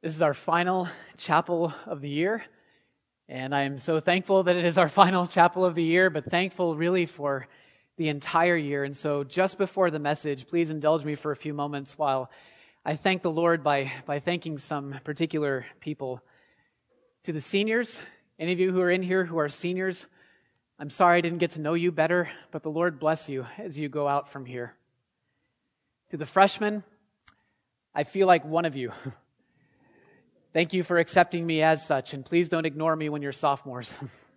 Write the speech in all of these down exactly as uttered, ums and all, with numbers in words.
This is our final chapel of the year, and I am so thankful that it is our final chapel of the year, but thankful really for the entire year. And so just before the message, please indulge me for a few moments while I thank the Lord by, by thanking some particular people. To the seniors, any of you who are in here who are seniors, I'm sorry I didn't get to know you better, but the Lord bless you as you go out from here. To the freshmen, I feel like one of you. Thank you for accepting me as such, and please don't ignore me when you're sophomores.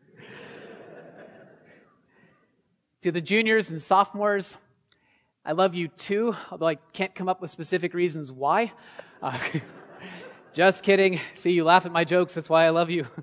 To the juniors and sophomores, I love you too, although I can't come up with specific reasons why. Uh, just kidding. See, you laugh at my jokes, that's why I love you.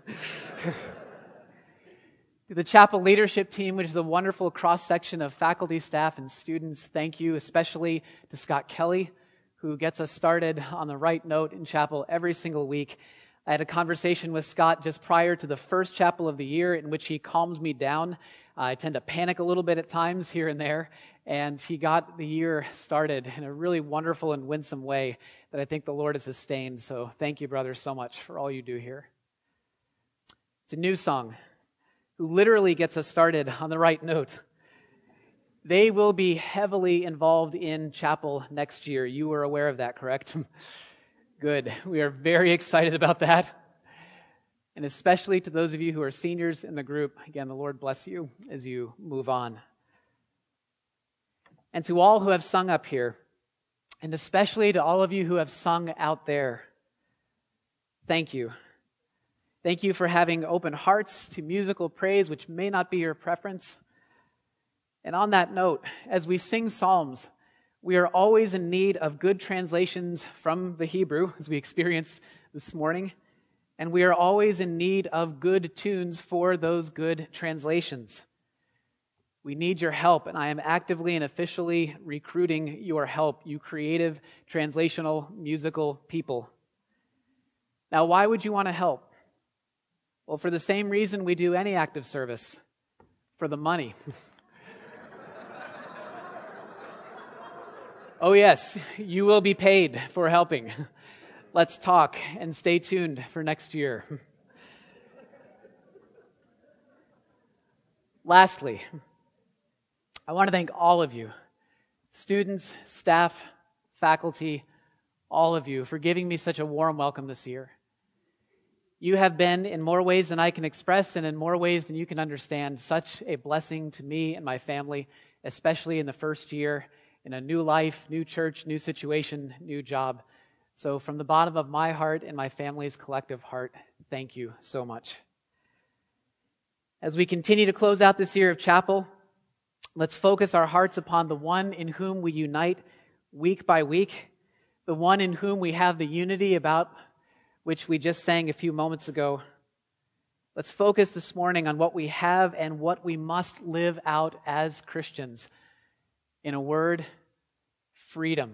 To the chapel leadership team, which is a wonderful cross-section of faculty, staff, and students, thank you, especially to Scott Kelly, who gets us started on the right note in chapel every single week. I had a conversation with Scott just prior to the first chapel of the year in which he calmed me down. I tend to panic a little bit at times here and there, and he got the year started in a really wonderful and winsome way that I think the Lord has sustained. So thank you, brother, so much for all you do here. It's a new song, who literally gets us started on the right note. They will be heavily involved in chapel next year. You were aware of that, correct? Good. We are very excited about that. And especially to those of you who are seniors in the group, again, the Lord bless you as you move on. And to all who have sung up here, and especially to all of you who have sung out there, thank you. Thank you for having open hearts to musical praise, which may not be your preference. And on that note, as we sing psalms, we are always in need of good translations from the Hebrew, as we experienced this morning, and we are always in need of good tunes for those good translations. We need your help, and I am actively and officially recruiting your help, you creative, translational, musical people. Now, why would you want to help? Well, for the same reason we do any act of service, for the money. Oh yes, you will be paid for helping. Let's talk and stay tuned for next year. Lastly, I want to thank all of you, students, staff, faculty, all of you, for giving me such a warm welcome this year. You have been, in more ways than I can express and in more ways than you can understand, such a blessing to me and my family, especially in the first year, in a new life, new church, new situation, new job. So from the bottom of my heart and my family's collective heart, thank you so much. As we continue to close out this year of chapel, let's focus our hearts upon the one in whom we unite week by week, the one in whom we have the unity about which we just sang a few moments ago. Let's focus this morning on what we have and what we must live out as Christians. In a word, freedom.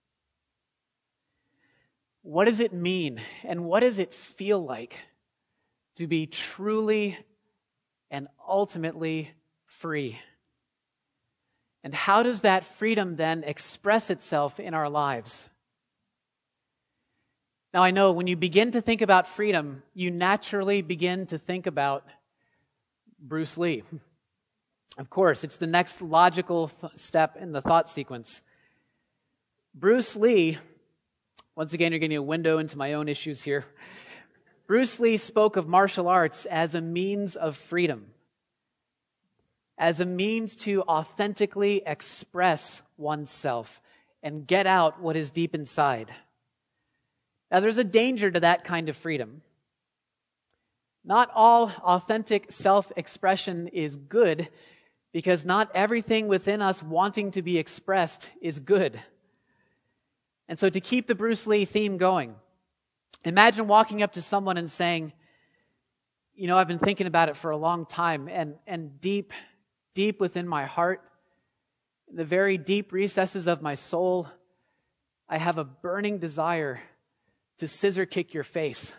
What does it mean and what does it feel like to be truly and ultimately free? And how does that freedom then express itself in our lives? Now, I know when you begin to think about freedom, you naturally begin to think about Bruce Lee. Of course, it's the next logical th- step in the thought sequence. Bruce Lee, once again, you're getting a window into my own issues here. Bruce Lee spoke of martial arts as a means of freedom, as a means to authentically express oneself and get out what is deep inside. Now, there's a danger to that kind of freedom. Not all authentic self-expression is good, because not everything within us wanting to be expressed is good. And so to keep the Bruce Lee theme going, imagine walking up to someone and saying, you know, I've been thinking about it for a long time, and, and deep, deep within my heart, in the very deep recesses of my soul, I have a burning desire to scissor kick your face.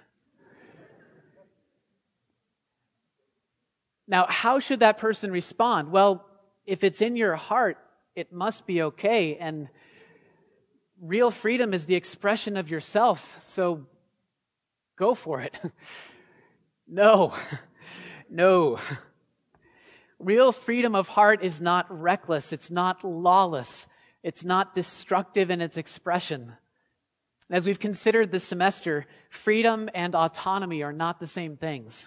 Now, how should that person respond? Well, if it's in your heart, it must be okay. And real freedom is the expression of yourself. So go for it. No, no. Real freedom of heart is not reckless. It's not lawless. It's not destructive in its expression. As we've considered this semester, freedom and autonomy are not the same things.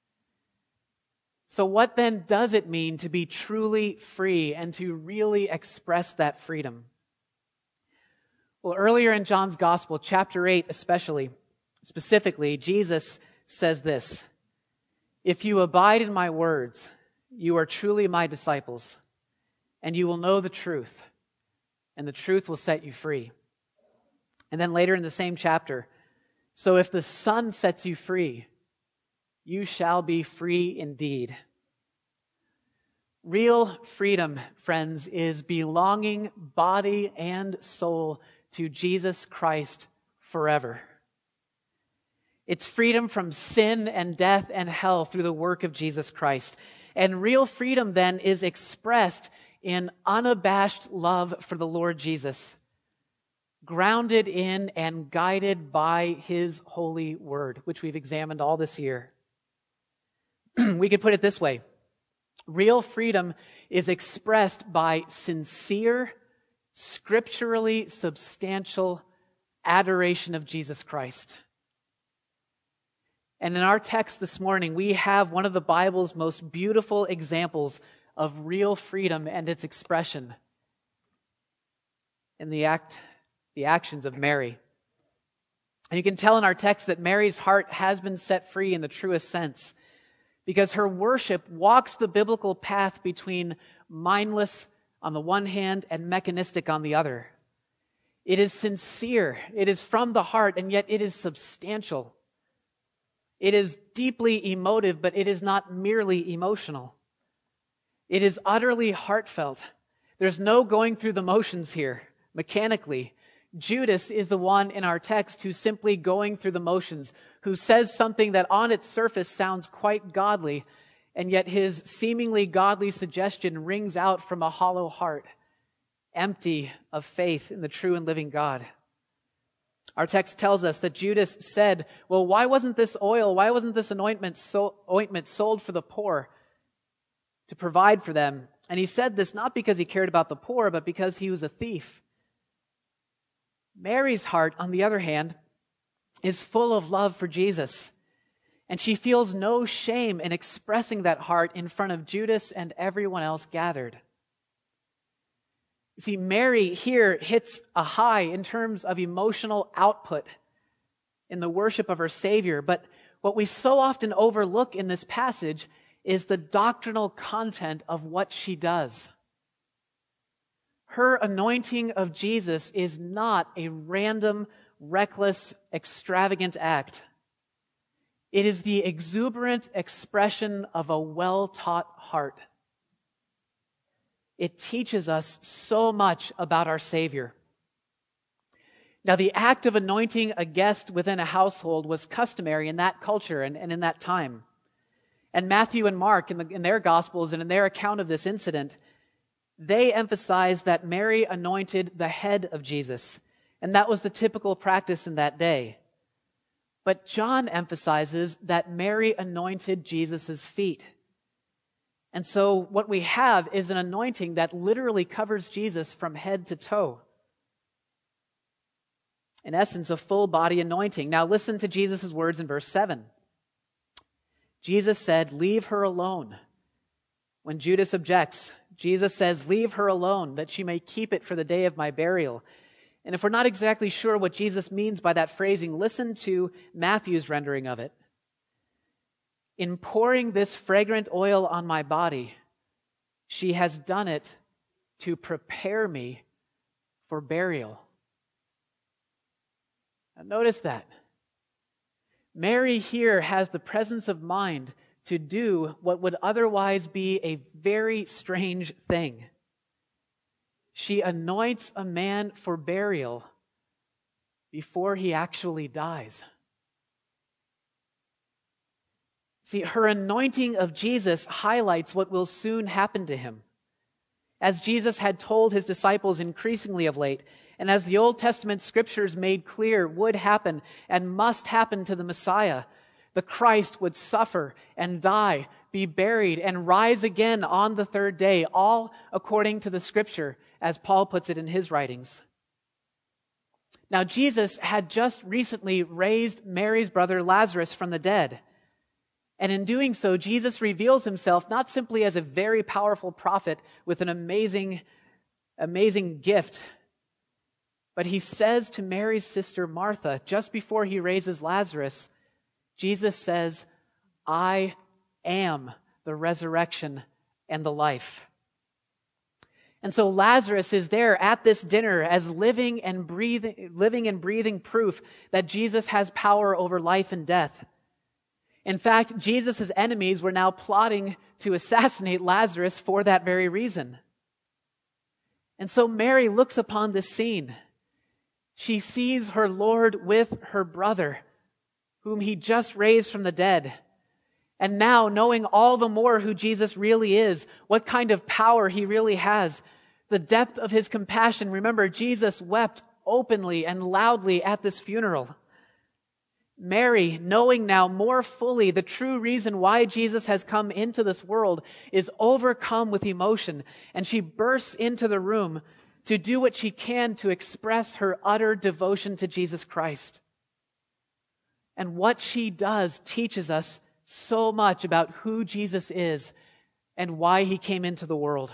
So what then does it mean to be truly free and to really express that freedom? Well, earlier in John's Gospel, chapter eight especially, specifically, Jesus says this, "If you abide in my words, you are truly my disciples, and you will know the truth, and the truth will set you free." And then later in the same chapter, "So if the Son sets you free, you shall be free indeed." Real freedom, friends, is belonging body and soul to Jesus Christ forever. It's freedom from sin and death and hell through the work of Jesus Christ. And real freedom then is expressed in unabashed love for the Lord Jesus, grounded in and guided by his holy word, which we've examined all this year. We could put it this way. Real freedom is expressed by sincere, scripturally substantial adoration of Jesus Christ. And in our text this morning, we have one of the Bible's most beautiful examples of real freedom and its expression in the act, the actions of Mary. And you can tell in our text that Mary's heart has been set free in the truest sense, because her worship walks the biblical path between mindless on the one hand and mechanistic on the other. It is sincere, it is from the heart, and yet it is substantial. It is deeply emotive, but it is not merely emotional. It is utterly heartfelt. There's no going through the motions here, mechanically. Judas is the one in our text who's simply going through the motions, who says something that on its surface sounds quite godly, and yet his seemingly godly suggestion rings out from a hollow heart, empty of faith in the true and living God. Our text tells us that Judas said, "Well, why wasn't this oil, why wasn't this anointment, so, ointment sold for the poor to provide for them?" And he said this not because he cared about the poor, but because he was a thief. Mary's heart, on the other hand, is full of love for Jesus, and she feels no shame in expressing that heart in front of Judas and everyone else gathered. You see, Mary here hits a high in terms of emotional output in the worship of her Savior, but what we so often overlook in this passage is the doctrinal content of what she does. Her anointing of Jesus is not a random, reckless, extravagant act. It is the exuberant expression of a well-taught heart. It teaches us so much about our Savior. Now, the act of anointing a guest within a household was customary in that culture and, and in that time. And Matthew and Mark, in, the, in their Gospels and in their account of this incident, they emphasize that Mary anointed the head of Jesus, and that was the typical practice in that day. But John emphasizes that Mary anointed Jesus' feet. And so what we have is an anointing that literally covers Jesus from head to toe. In essence, a full body anointing. Now listen to Jesus' words in verse seven. Jesus said, "Leave her alone." When Judas objects, Jesus says, "Leave her alone, that she may keep it for the day of my burial." And if we're not exactly sure what Jesus means by that phrasing, listen to Matthew's rendering of it. "In pouring this fragrant oil on my body, she has done it to prepare me for burial." Now notice that. Mary here has the presence of mind to do what would otherwise be a very strange thing. She anoints a man for burial before he actually dies. See, her anointing of Jesus highlights what will soon happen to him. As Jesus had told his disciples increasingly of late, And as the Old Testament scriptures made clear would happen and must happen to the Messiah, the Christ would suffer and die, be buried, and rise again on the third day, all according to the scripture, as Paul puts it in his writings. Now, Jesus had just recently raised Mary's brother Lazarus from the dead. And in doing so, Jesus reveals himself not simply as a very powerful prophet with an amazing, amazing gift, but he says to Mary's sister Martha, just before he raises Lazarus, Jesus says, I am the resurrection and the life. And so Lazarus is there at this dinner as living and breathing, living and breathing proof that Jesus has power over life and death. In fact, Jesus' enemies were now plotting to assassinate Lazarus for that very reason. And so Mary looks upon this scene. She sees her Lord with her brother, whom he just raised from the dead. And now, knowing all the more who Jesus really is, what kind of power he really has, the depth of his compassion. Remember, Jesus wept openly and loudly at this funeral. Mary, knowing now more fully the true reason why Jesus has come into this world, is overcome with emotion, and she bursts into the room to do what she can to express her utter devotion to Jesus Christ. And what she does teaches us so much about who Jesus is and why he came into the world.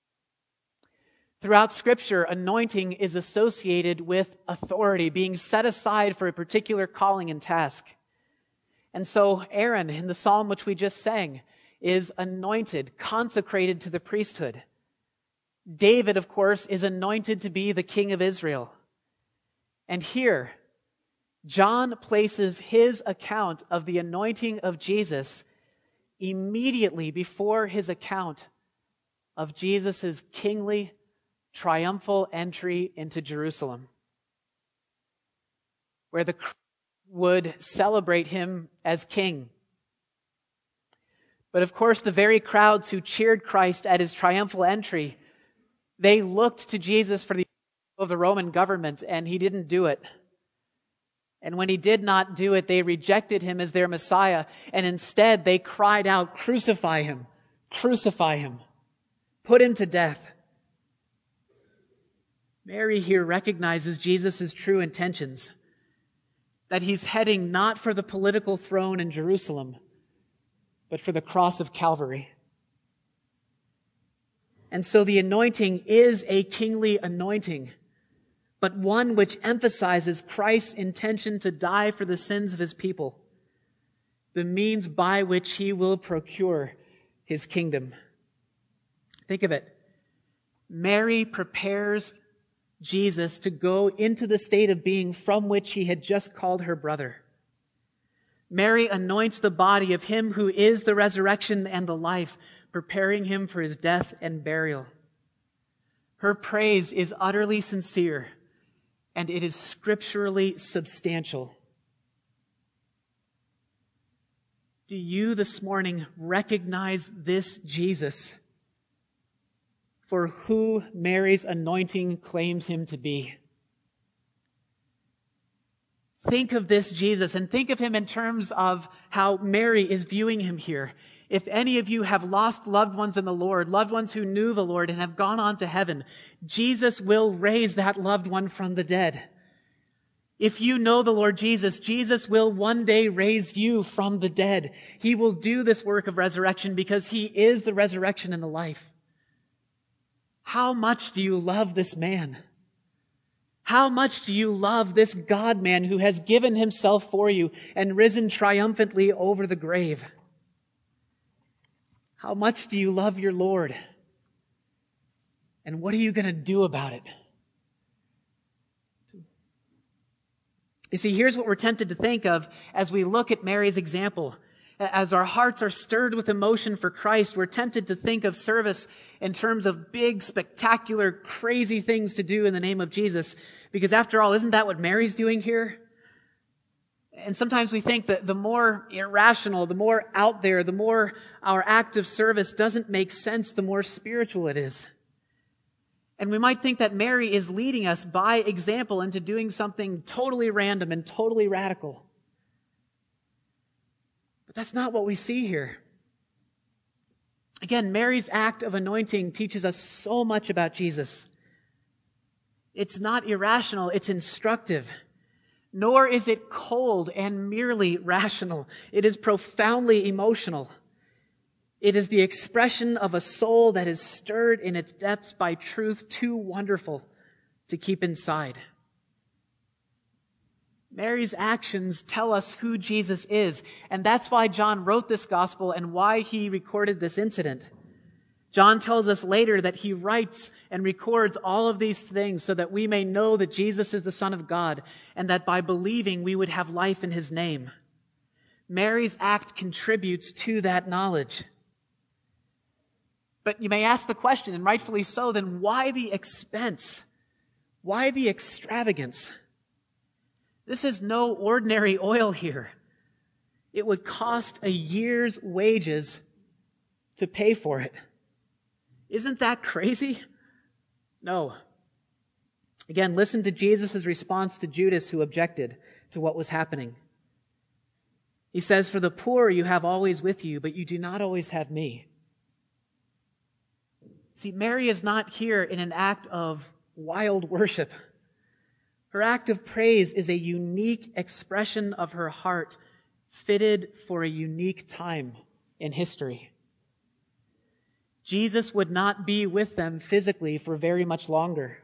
Throughout Scripture, anointing is associated with authority, being set aside for a particular calling and task. And so Aaron, in the psalm which we just sang, is anointed, consecrated to the priesthood. David, of course, is anointed to be the king of Israel. And here, John places his account of the anointing of Jesus immediately before his account of Jesus' kingly, triumphal entry into Jerusalem, where the crowd would celebrate him as king. But of course, the very crowds who cheered Christ at his triumphal entry, they looked to Jesus for the of the Roman government, and he didn't do it. And when he did not do it, they rejected him as their Messiah, and instead they cried out, "Crucify him! Crucify him! Put him to death!" Mary here recognizes Jesus' true intentions, that he's heading not for the political throne in Jerusalem, but for the cross of Calvary. And so the anointing is a kingly anointing, but one which emphasizes Christ's intention to die for the sins of his people, the means by which he will procure his kingdom. Think of it. Mary prepares Jesus to go into the state of being from which he had just called her brother. Mary anoints the body of him who is the resurrection and the life, preparing him for his death and burial. Her praise is utterly sincere, and it is scripturally substantial. Do you this morning recognize this Jesus for who Mary's anointing claims him to be? Think of this Jesus and think of him in terms of how Mary is viewing him here. If any of you have lost loved ones in the Lord, loved ones who knew the Lord and have gone on to heaven, Jesus will raise that loved one from the dead. If you know the Lord Jesus, Jesus will one day raise you from the dead. He will do this work of resurrection because he is the resurrection and the life. How much do you love this man? How much do you love this God-man who has given himself for you and risen triumphantly over the grave? How much do you love your Lord? And what are you going to do about it? You see, here's what we're tempted to think of as we look at Mary's example. As our hearts are stirred with emotion for Christ, we're tempted to think of service in terms of big, spectacular, crazy things to do in the name of Jesus. Because after all, isn't that what Mary's doing here? And sometimes we think that the more irrational, the more out there, the more our act of service doesn't make sense, the more spiritual it is. And we might think that Mary is leading us by example into doing something totally random and totally radical. But that's not what we see here. Again, Mary's act of anointing teaches us so much about Jesus. It's not irrational, it's instructive. Nor is it cold and merely rational. It is profoundly emotional. It is the expression of a soul that is stirred in its depths by truth too wonderful to keep inside. Mary's actions tell us who Jesus is, and that's why John wrote this gospel and why he recorded this incident. John tells us later that he writes and records all of these things so that we may know that Jesus is the Son of God and that by believing we would have life in his name. Mary's act contributes to that knowledge. But you may ask the question, and rightfully so, then why the expense? Why the extravagance? This is no ordinary oil here. It would cost a year's wages to pay for it. Isn't that crazy? No. Again, listen to Jesus' response to Judas, who objected to what was happening. He says, "For the poor you have always with you, but you do not always have me." See, Mary is not here in an act of wild worship. Her act of praise is a unique expression of her heart, fitted for a unique time in history. Jesus would not be with them physically for very much longer.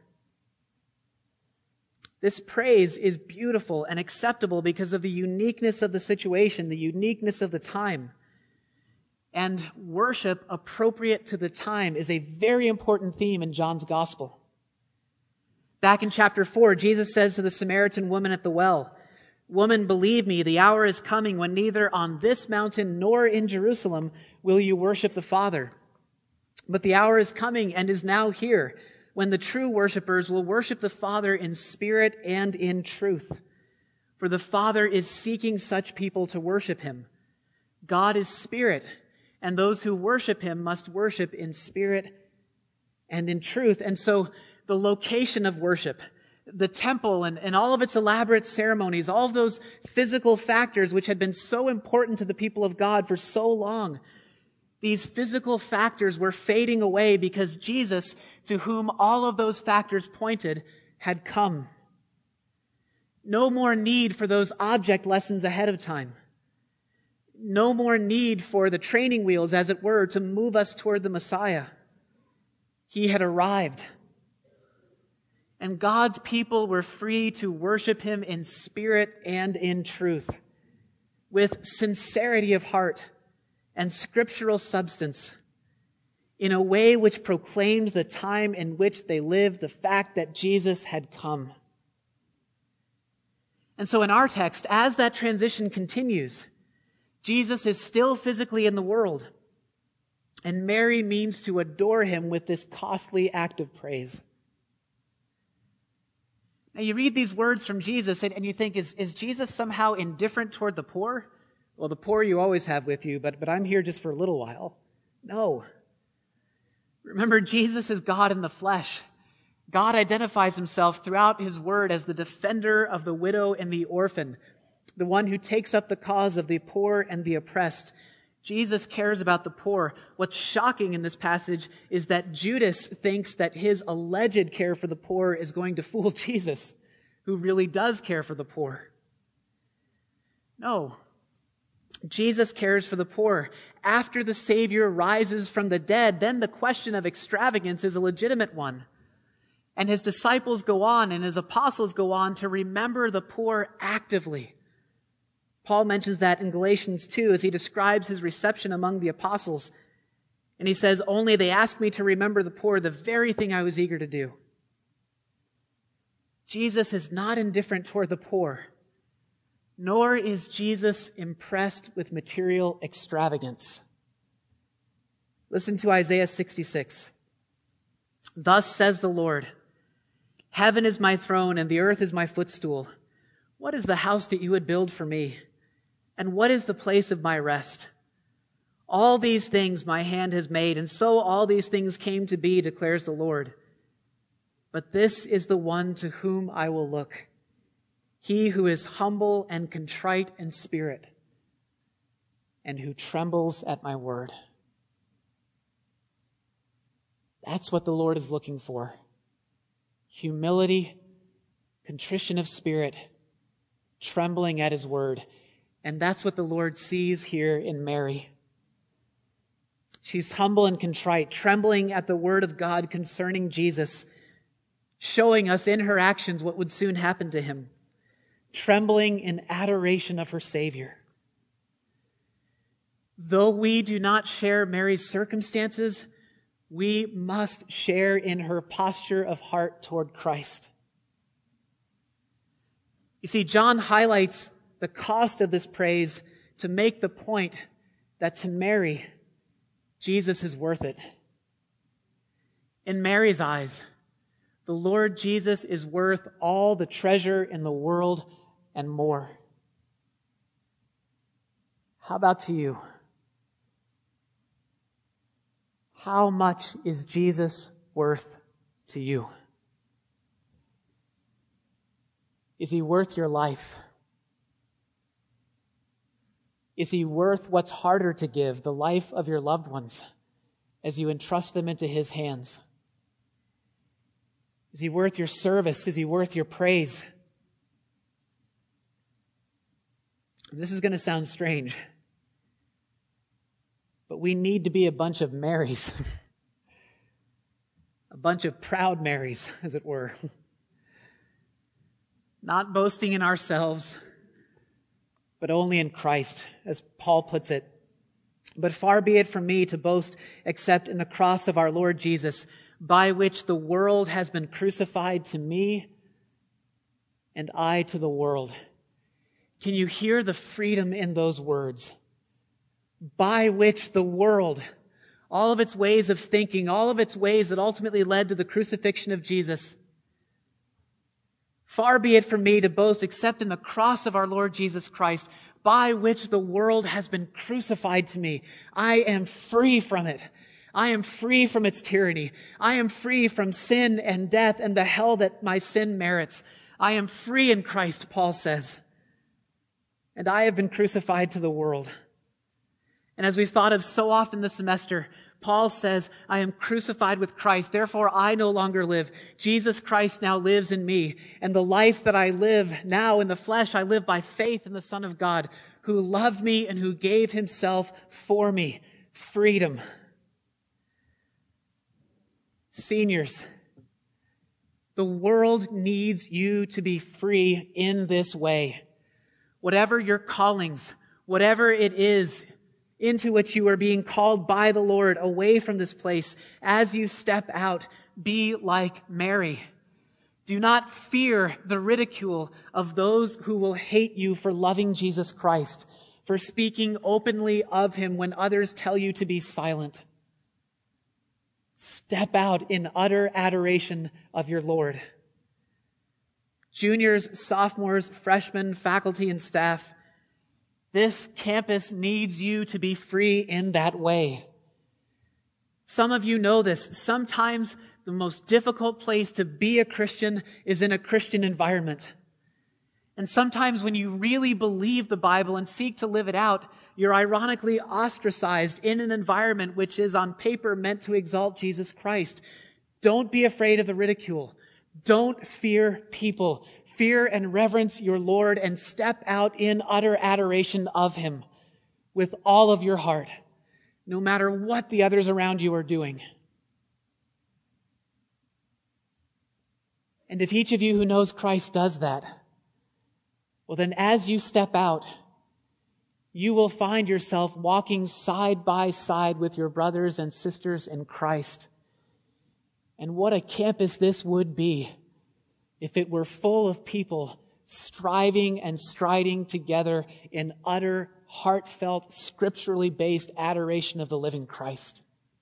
This praise is beautiful and acceptable because of the uniqueness of the situation, the uniqueness of the time. And worship appropriate to the time is a very important theme in John's gospel. Back in chapter four, Jesus says to the Samaritan woman at the well, "Woman, believe me, the hour is coming when neither on this mountain nor in Jerusalem will you worship the Father. But the hour is coming and is now here when the true worshipers will worship the Father in spirit and in truth. For the Father is seeking such people to worship him. God is spirit, and those who worship him must worship in spirit and in truth." And so the location of worship, the temple and, and all of its elaborate ceremonies, all of those physical factors which had been so important to the people of God for so long, these physical factors were fading away because Jesus, to whom all of those factors pointed, had come. No more need for those object lessons ahead of time. No more need for the training wheels, as it were, to move us toward the Messiah. He had arrived. And God's people were free to worship him in spirit and in truth, with sincerity of heart and scriptural substance, in a way which proclaimed the time in which they lived, the fact that Jesus had come. And so in our text, as that transition continues, Jesus is still physically in the world, and Mary means to adore him with this costly act of praise. Now you read these words from Jesus and, and you think, is, is Jesus somehow indifferent toward the poor? Well, the poor you always have with you, but, but I'm here just for a little while. No. Remember, Jesus is God in the flesh. God identifies himself throughout his word as the defender of the widow and the orphan, the one who takes up the cause of the poor and the oppressed. Jesus cares about the poor. What's shocking in this passage is that Judas thinks that his alleged care for the poor is going to fool Jesus, who really does care for the poor. No. Jesus cares for the poor. After the Savior rises from the dead, then the question of extravagance is a legitimate one. And his disciples go on and his apostles go on to remember the poor actively. Paul mentions that in Galatians two as he describes his reception among the apostles. And he says, "Only they asked me to remember the poor, the very thing I was eager to do." Jesus is not indifferent toward the poor, nor is Jesus impressed with material extravagance. Listen to Isaiah sixty-six. "Thus says the Lord, heaven is my throne and the earth is my footstool. What is the house that you would build for me? And what is the place of my rest? All these things my hand has made, and so all these things came to be, declares the Lord. but this is the one to whom I will look, he who is humble and contrite in spirit, and who trembles at my word. That's what the Lord is looking for. Humility, contrition of spirit, trembling at his word. And that's what the Lord sees here in Mary. She's humble and contrite, trembling at the word of God concerning Jesus, showing us in her actions what would soon happen to him, trembling in adoration of her Savior. Though we do not share Mary's circumstances, we must share in her posture of heart toward Christ. You see, John highlights the cost of this praise to make the point that to Mary, Jesus is worth it. In Mary's eyes, the Lord Jesus is worth all the treasure in the world and more. How about to you? How much is Jesus worth to you? Is he worth your life? Is he worth what's harder to give, the life of your loved ones, as you entrust them into his hands? Is he worth your service? Is he worth your praise? This is going to sound strange, but we need to be a bunch of Marys. A bunch of proud Marys, as it were. Not boasting in ourselves, but only in Christ, as Paul puts it. But far be it from me to boast except in the cross of our Lord Jesus, by which the world has been crucified to me and I to the world. Can you hear the freedom in those words? By which the world, all of its ways of thinking, all of its ways that ultimately led to the crucifixion of Jesus. Far be it from me to boast except in the cross of our Lord Jesus Christ, by which the world has been crucified to me. I am free from it. I am free from its tyranny. I am free from sin and death and the hell that my sin merits. I am free in Christ, Paul says. And I have been crucified to the world. And as we've thought of so often this semester, Paul says, I am crucified with Christ, therefore I no longer live. Jesus Christ now lives in me. And the life that I live now in the flesh, I live by faith in the Son of God, who loved me and who gave himself for me. Freedom. Seniors, the world needs you to be free in this way. Whatever your callings, whatever it is into which you are being called by the Lord away from this place, as you step out, be like Mary. Do not fear the ridicule of those who will hate you for loving Jesus Christ, for speaking openly of him when others tell you to be silent. Step out in utter adoration of your Lord. Juniors, sophomores, freshmen, faculty, and staff, this campus needs you to be free in that way. Some of you know this. Sometimes the most difficult place to be a Christian is in a Christian environment. And sometimes when you really believe the Bible and seek to live it out, you're ironically ostracized in an environment which is on paper meant to exalt Jesus Christ. Don't be afraid of the ridicule. Don't fear people. Fear and reverence your Lord and step out in utter adoration of him with all of your heart, no matter what the others around you are doing. And if each of you who knows Christ does that, well then as you step out, you will find yourself walking side by side with your brothers and sisters in Christ. And what a campus this would be if it were full of people striving and striding together in utter, heartfelt, scripturally based adoration of the living Christ.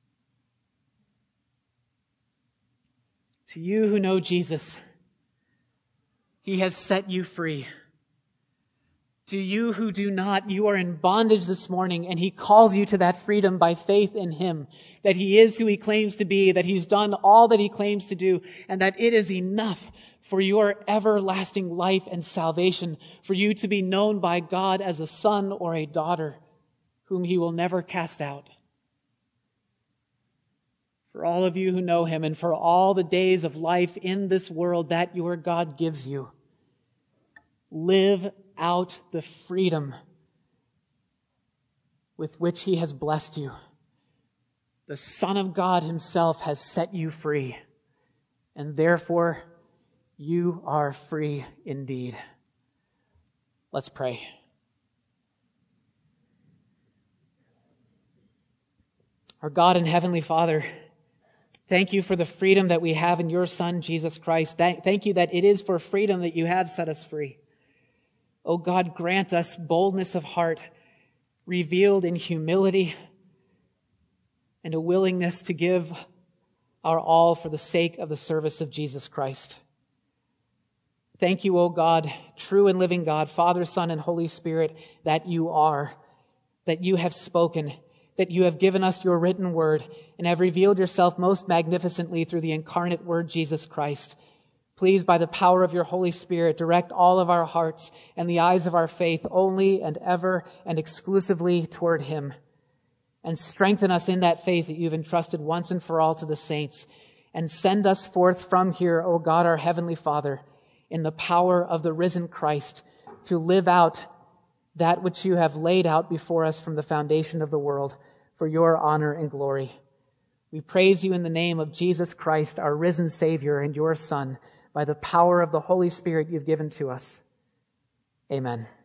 To you who know Jesus, he has set you free. To you who do not, you are in bondage this morning, and he calls you to that freedom by faith in him, that he is who he claims to be, that he's done all that he claims to do, and that it is enough for your everlasting life and salvation, for you to be known by God as a son or a daughter whom he will never cast out. For all of you who know him, and for all the days of life in this world that your God gives you, live out the freedom with which he has blessed you. The Son of God himself has set you free, and therefore you are free indeed. Let's pray. Our God and Heavenly Father, thank you for the freedom that we have in your Son, Jesus Christ. Thank you that it is for freedom that you have set us free. O God, grant us boldness of heart, revealed in humility, and a willingness to give our all for the sake of the service of Jesus Christ. Thank you, O God, true and living God, Father, Son, and Holy Spirit, that you are, that you have spoken, that you have given us your written word, and have revealed yourself most magnificently through the incarnate Word, Jesus Christ. Please, by the power of your Holy Spirit, direct all of our hearts and the eyes of our faith only and ever and exclusively toward him. And strengthen us in that faith that you've entrusted once and for all to the saints. And send us forth from here, O God, our Heavenly Father, in the power of the risen Christ, to live out that which you have laid out before us from the foundation of the world, for your honor and glory. We praise you in the name of Jesus Christ, our risen Savior and your Son, by the power of the Holy Spirit you've given to us. Amen.